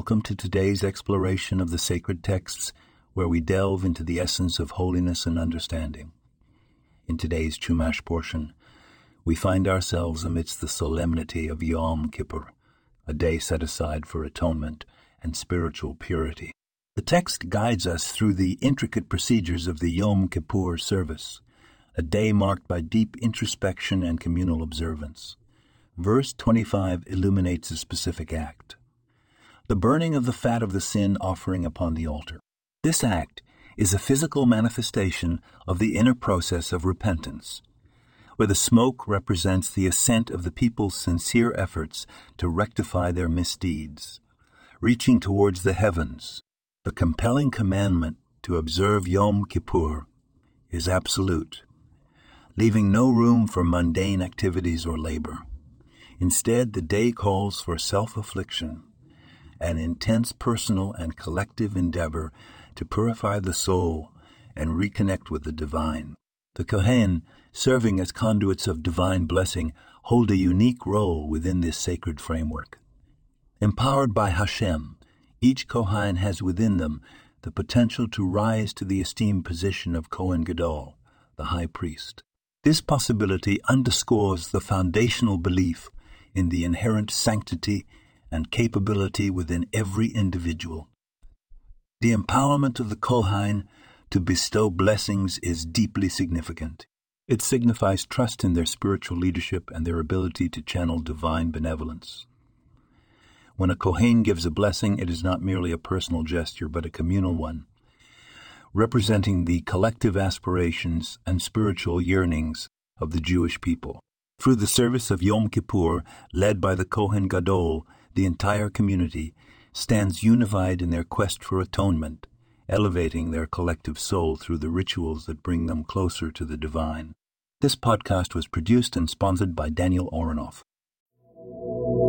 Welcome to today's exploration of the sacred texts, where we delve into the essence of holiness and understanding. In today's Chumash portion, we find ourselves amidst the solemnity of Yom Kippur, a day set aside for atonement and spiritual purity. The text guides us through the intricate procedures of the Yom Kippur service, a day marked by deep introspection and communal observance. Verse 25 illuminates a specific act: the burning of the fat of the sin offering upon the altar. This act is a physical manifestation of the inner process of repentance, where the smoke represents the assent of the people's sincere efforts to rectify their misdeeds, reaching towards the heavens. The compelling commandment to observe Yom Kippur is absolute, leaving no room for mundane activities or labor. Instead, the day calls for self-affliction, an intense personal and collective endeavor to purify the soul and reconnect with the divine. The Kohen, serving as conduits of divine blessing, hold a unique role within this sacred framework. Empowered by Hashem, each Kohen has within them the potential to rise to the esteemed position of Kohen Gadol, the high priest. This possibility underscores the foundational belief in the inherent sanctity and capability within every individual. The empowerment of the Kohen to bestow blessings is deeply significant. It signifies trust in their spiritual leadership and their ability to channel divine benevolence. When a Kohen gives a blessing, it is not merely a personal gesture, but a communal one, representing the collective aspirations and spiritual yearnings of the Jewish people. Through the service of Yom Kippur, led by the Kohen Gadol, the entire community stands unified in their quest for atonement, elevating their collective soul through the rituals that bring them closer to the divine. This podcast was produced and sponsored by Daniel Oronoff.